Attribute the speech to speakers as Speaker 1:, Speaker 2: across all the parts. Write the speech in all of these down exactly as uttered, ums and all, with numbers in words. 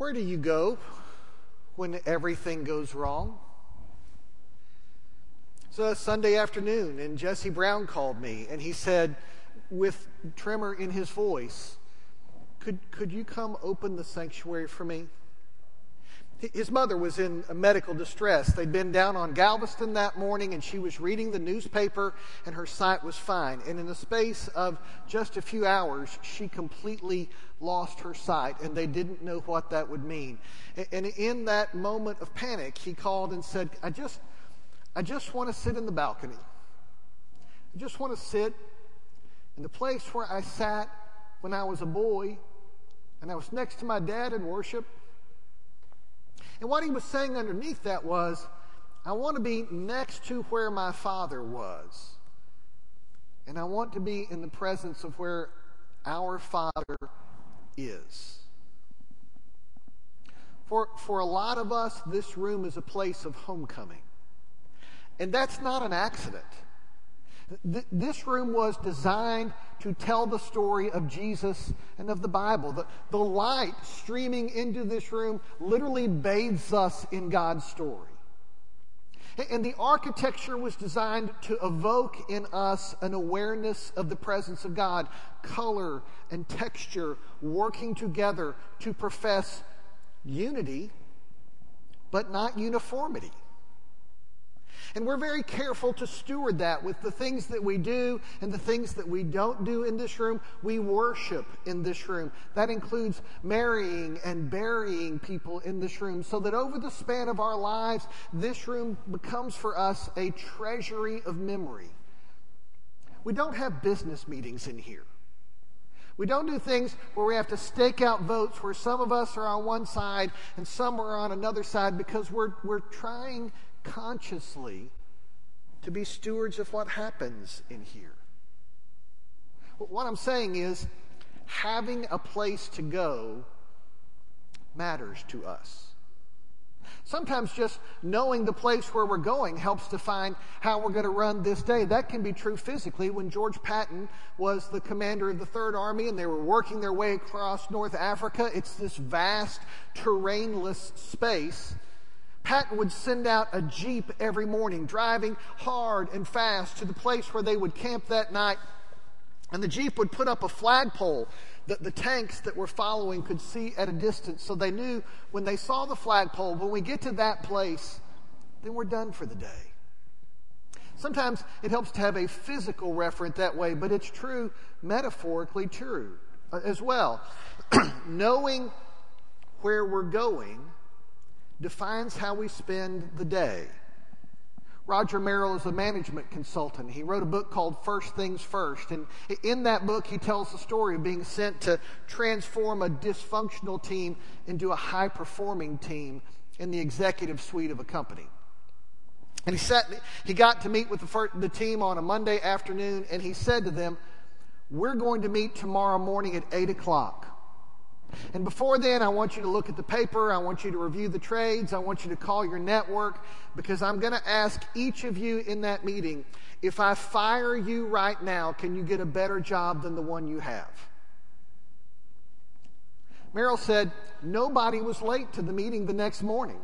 Speaker 1: Where do you go when everything goes wrong? So a Sunday afternoon, and Jesse Brown called me, and he said, with tremor in his voice, could, could you come open the sanctuary for me? His mother was in a medical distress. They'd been down on Galveston that morning, and she was reading the newspaper, and her sight was fine. And in the space of just a few hours, she completely lost her sight, and they didn't know what that would mean. And in that moment of panic, he called and said, I just, I just want to sit in the balcony. I just want to sit in the place where I sat when I was a boy, and I was next to my dad in worship. And what he was saying underneath that was, I want to be next to where my father was. And I want to be in the presence of where our Father is. For, for a lot of us, this room is a place of homecoming. And that's not an accident. Th- this room was designed to tell the story of Jesus and of the Bible. The, the light streaming into this room literally bathes us in God's story. And the architecture was designed to evoke in us an awareness of the presence of God, color and texture working together to profess unity, but not uniformity. And we're very careful to steward that with the things that we do and the things that we don't do in this room. We worship in this room. That includes marrying and burying people in this room, so that over the span of our lives, this room becomes for us a treasury of memory. We don't have business meetings in here. We don't do things where we have to stake out votes where some of us are on one side and some are on another side, because we're we're trying consciously to be stewards of what happens in here. What I'm saying is, having a place to go matters to us. Sometimes just knowing the place where we're going helps define how we're going to run this day. That can be true physically. When George Patton was the commander of the Third Army and they were working their way across North Africa, it's this vast, terrainless space. Patton would send out a jeep every morning, driving hard and fast to the place where they would camp that night. And the jeep would put up a flagpole that the tanks that were following could see at a distance. So they knew when they saw the flagpole, when we get to that place, then we're done for the day. Sometimes it helps to have a physical referent that way, but it's true, metaphorically true uh, as well. Knowing where we're going defines how we spend the day. Roger Merrill is a management consultant. He wrote a book called First Things First. And in that book, he tells the story of being sent to transform a dysfunctional team into a high-performing team in the executive suite of a company. And he sat, he got to meet with the, first, the team on a Monday afternoon, and he said to them, we're going to meet tomorrow morning at eight o'clock. And before then, I want you to look at the paper. I want you to review the trades. I want you to call your network, because I'm going to ask each of you in that meeting, if I fire you right now, can you get a better job than the one you have? Merrill said nobody was late to the meeting the next morning.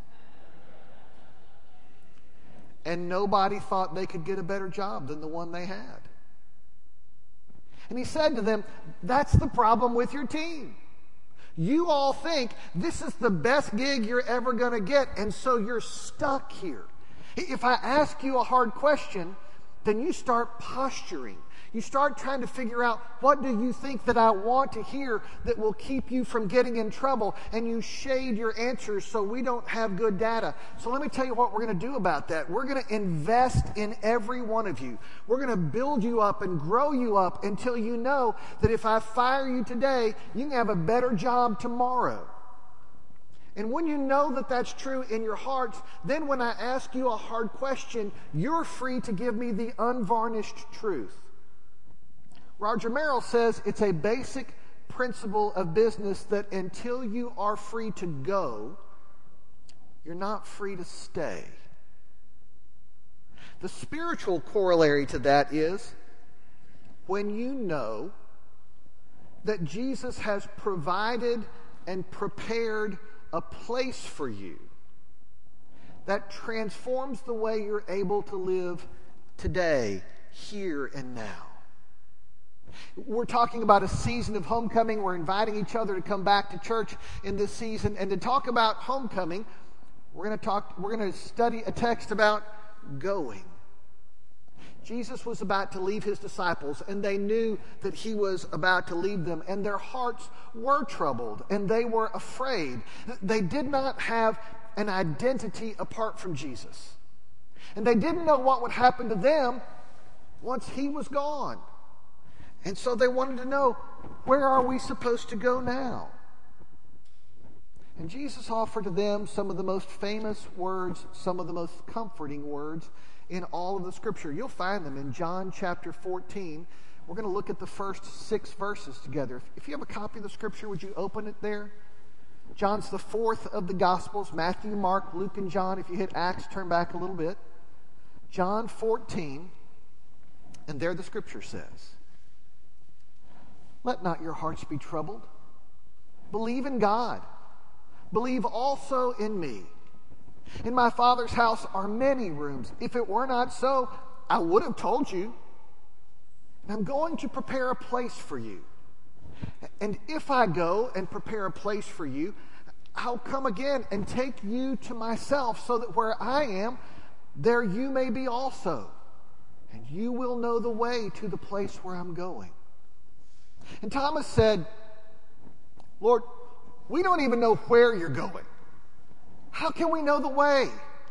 Speaker 1: And nobody thought they could get a better job than the one they had. And he said to them, that's the problem with your team. You all think this is the best gig you're ever going to get, and so you're stuck here. If I ask you a hard question, then you start posturing. You start trying to figure out, what do you think that I want to hear that will keep you from getting in trouble? And you shade your answers so we don't have good data. So let me tell you what we're going to do about that. We're going to invest in every one of you. We're going to build you up and grow you up until you know that if I fire you today, you can have a better job tomorrow. And when you know that that's true in your hearts, then when I ask you a hard question, you're free to give me the unvarnished truth. Roger Merrill says it's a basic principle of business that until you are free to go, you're not free to stay. The spiritual corollary to that is when you know that Jesus has provided and prepared a place for you that transforms the way you're able to live today, here and now. We're talking about a season of homecoming. We're inviting each other to come back to church in this season. And to talk about homecoming, we're going to talk, we're going to study a text about going. Jesus was about to leave his disciples, and they knew that he was about to leave them, and their hearts were troubled, and they were afraid. They did not have an identity apart from Jesus. And they didn't know what would happen to them once he was gone. And so they wanted to know, where are we supposed to go now? And Jesus offered to them some of the most famous words, some of the most comforting words in all of the Scripture. You'll find them in John chapter fourteen. We're going to look at the first six verses together. If you have a copy of the Scripture, would you open it there? John's the fourth of the Gospels. Matthew, Mark, Luke, and John. If you hit Acts, turn back a little bit. John fourteen, and there the Scripture says, "Let not your hearts be troubled. Believe in God. Believe also in me. In my Father's house are many rooms. If it were not so, I would have told you. And I'm going to prepare a place for you. And if I go and prepare a place for you, I'll come again and take you to myself, so that where I am, there you may be also. And you will know the way to the place where I'm going." And Thomas said, "Lord, we don't even know where you're going. How can we know the way?"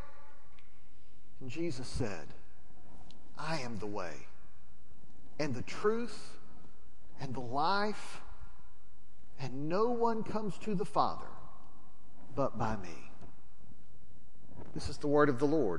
Speaker 1: And Jesus said, "I am the way, and the truth, and the life, and no one comes to the Father but by me." This is the word of the Lord.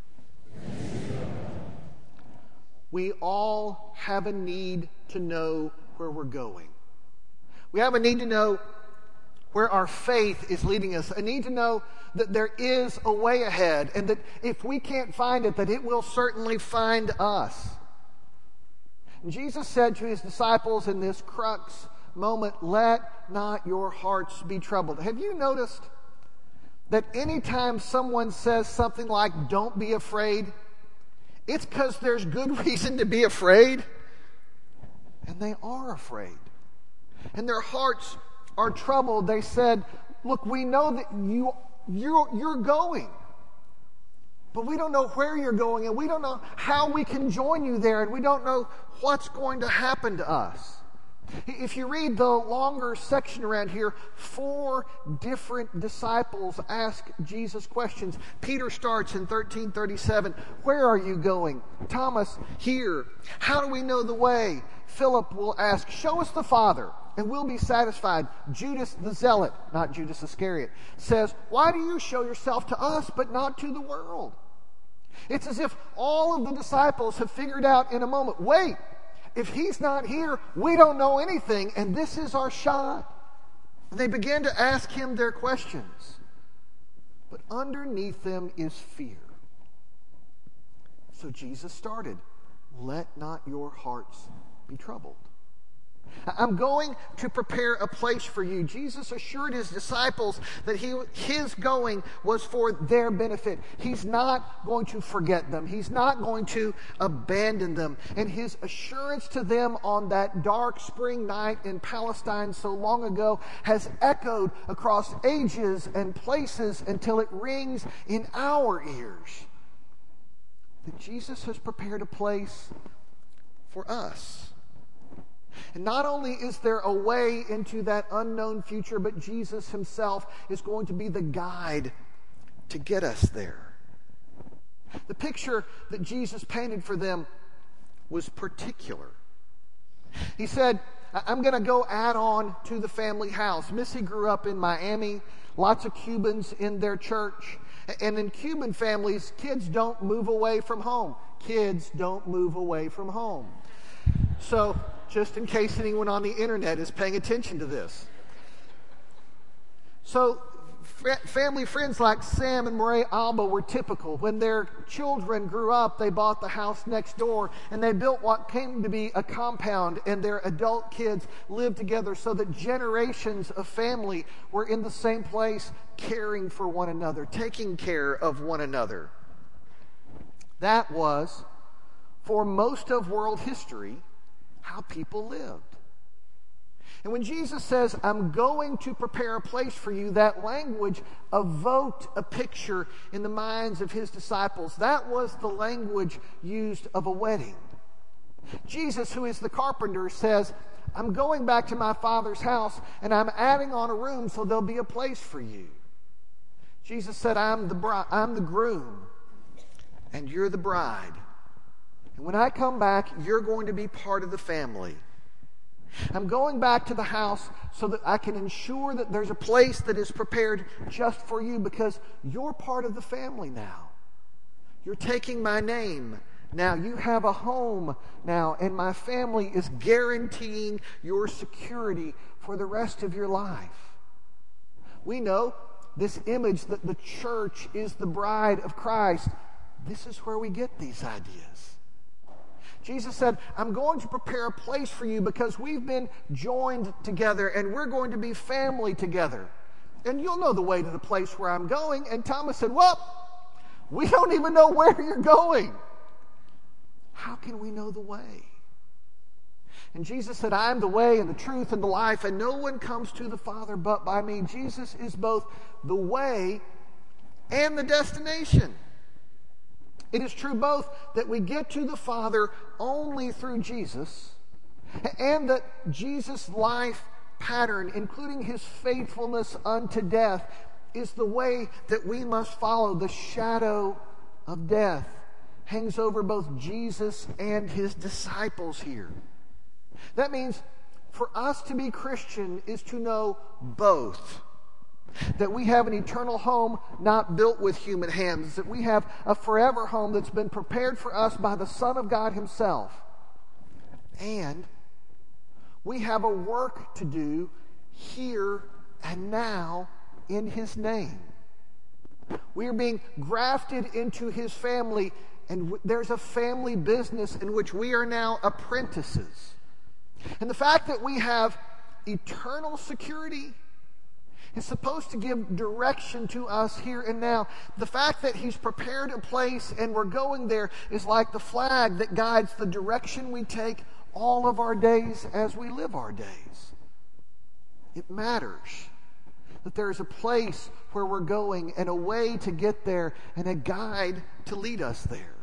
Speaker 1: We all have a need to know where we're going. We have a need to know where our faith is leading us. A need to know that there is a way ahead, and that if we can't find it, that it will certainly find us. And Jesus said to his disciples in this crux moment, "Let not your hearts be troubled." Have you noticed that anytime someone says something like, "Don't be afraid," it's because there's good reason to be afraid? And they are afraid. And their hearts are troubled. They said, "Look, we know that you, you're, you're going. But we don't know where you're going, and we don't know how we can join you there, and we don't know what's going to happen to us." If you read the longer section around here, four different disciples ask Jesus questions. Peter starts in thirteen thirty-seven. "Where are you going?" Thomas, "Here." "How do we know the way?" Philip will ask, "Show us the Father, and we'll be satisfied." Judas the Zealot, not Judas Iscariot, says, "Why do you show yourself to us, but not to the world?" It's as if all of the disciples have figured out in a moment, wait, if he's not here, we don't know anything, and this is our shot. And they begin to ask him their questions. But underneath them is fear. So Jesus started, "Let not your hearts be troubled. I'm going to prepare a place for you." Jesus assured his disciples that he, his going was for their benefit. He's not going to forget them. He's not going to abandon them. And his assurance to them on that dark spring night in Palestine so long ago has echoed across ages and places until it rings in our ears. That Jesus has prepared a place for us. And not only is there a way into that unknown future, but Jesus himself is going to be the guide to get us there. The picture that Jesus painted for them was particular. He said, "I'm going to go add on to the family house." Missy grew up in Miami, lots of Cubans in their church. And in Cuban families, kids don't move away from home. Kids don't move away from home. So, just in case anyone on the internet is paying attention to this. So, fa- family friends like Sam and Murray Alba were typical. When their children grew up, they bought the house next door, and they built what came to be a compound, and their adult kids lived together so that generations of family were in the same place, caring for one another, taking care of one another. That was, for most of world history, how people lived. And when Jesus says, I'm going to prepare a place for you, that language evoked a picture in the minds of his disciples. That was the language used of a wedding. Jesus, who is the carpenter, says, I'm going back to my Father's house, and I'm adding on a room so there'll be a place for you. Jesus said, I'm the bride, I'm the groom, and you're the bride. And when I come back, you're going to be part of the family. I'm going back to the house so that I can ensure that there's a place that is prepared just for you, because you're part of the family now. You're taking my name now. You have a home now, and my family is guaranteeing your security for the rest of your life. We know this image that the church is the bride of Christ. This is where we get these ideas. Jesus said, I'm going to prepare a place for you because we've been joined together and we're going to be family together. And you'll know the way to the place where I'm going. And Thomas said, well, we don't even know where you're going. How can we know the way? And Jesus said, I am the way and the truth and the life, and no one comes to the Father but by me. Jesus is both the way and the destination. It is true both that we get to the Father only through Jesus, and that Jesus' life pattern, including his faithfulness unto death, is the way that we must follow. The shadow of death hangs over both Jesus and his disciples here. That means for us to be Christian is to know both. That we have an eternal home not built with human hands. That we have a forever home that's been prepared for us by the Son of God himself. And we have a work to do here and now in his name. We are being grafted into his family, and there's a family business in which we are now apprentices. And the fact that we have eternal security is supposed to give direction to us here and now. The fact that he's prepared a place and we're going there is like the flag that guides the direction we take all of our days as we live our days. It matters that there is a place where we're going and a way to get there and a guide to lead us there.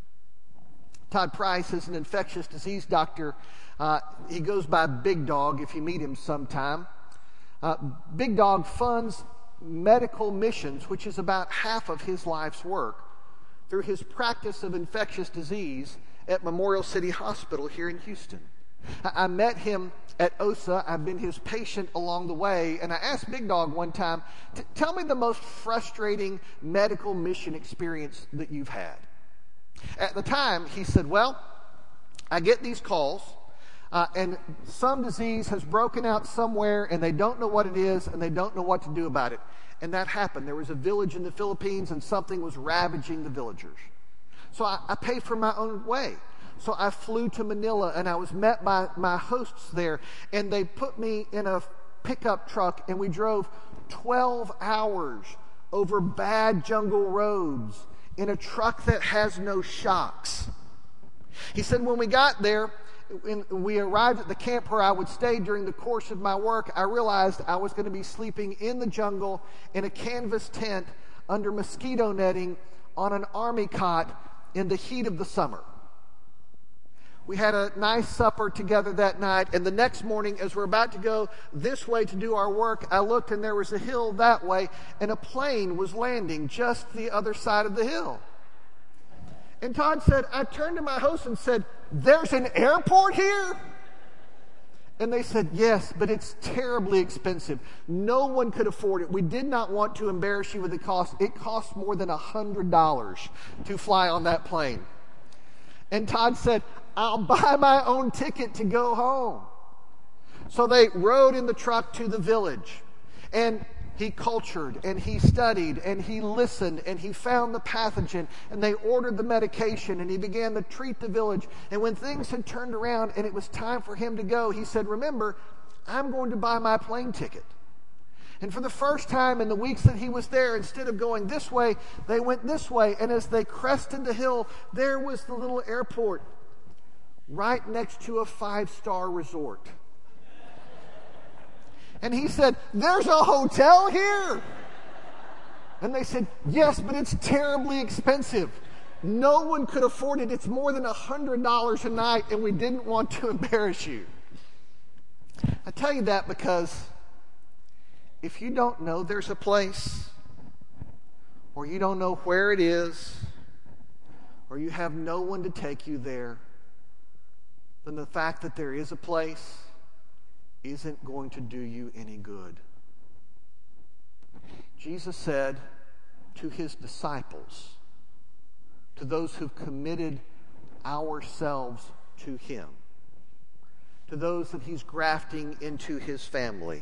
Speaker 1: Todd Price is an infectious disease doctor. Uh, he goes by Big Dog if you meet him sometime. Uh, Big Dog funds medical missions, which is about half of his life's work, through his practice of infectious disease at Memorial City Hospital here in Houston. I, I met him at O S A. I've been his patient along the way, and I asked Big Dog one time, tell me the most frustrating medical mission experience that you've had. At the time, he said, well, I get these calls, Uh, and some disease has broken out somewhere and they don't know what it is and they don't know what to do about it. And that happened. There was a village in the Philippines and something was ravaging the villagers. So I, I paid for my own way. So I flew to Manila and I was met by my hosts there, and they put me in a pickup truck and we drove twelve hours over bad jungle roads in a truck that has no shocks. He said when we got there, when we arrived at the camp where I would stay during the course of my work, I realized I was going to be sleeping in the jungle in a canvas tent under mosquito netting on an army cot in the heat of the summer. We had a nice supper together that night, and the next morning as we're about to go this way to do our work, I looked and there was a hill that way, and a plane was landing just the other side of the hill. And Todd said, I turned to my host and said, there's an airport here? And they said, yes, but it's terribly expensive. No one could afford it. We did not want to embarrass you with the cost. It cost more than one hundred dollars to fly on that plane. And Todd said, I'll buy my own ticket to go home. So they rode in the truck to the village. And he cultured and he studied and he listened and he found the pathogen and they ordered the medication and he began to treat the village. And when things had turned around and it was time for him to go, he said, remember, I'm going to buy my plane ticket. And for the first time in the weeks that he was there, instead of going this way, they went this way. And as they crested the hill, there was the little airport right next to a five-star resort. And he said, there's a hotel here. And they said, yes, but it's terribly expensive. No one could afford it. It's more than one hundred dollars a night, and we didn't want to embarrass you. I tell you that because if you don't know there's a place, or you don't know where it is, or you have no one to take you there, then the fact that there is a place isn't going to do you any good. Jesus said to his disciples, to those who've committed ourselves to him, to those that he's grafting into his family,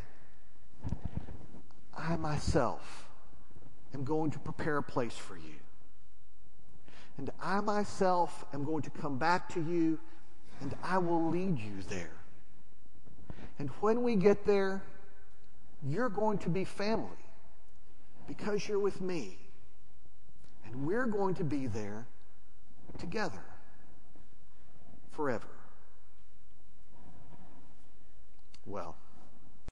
Speaker 1: I myself am going to prepare a place for you. And I myself am going to come back to you, and I will lead you there. And when we get there, you're going to be family because you're with me. And we're going to be there together forever. Well,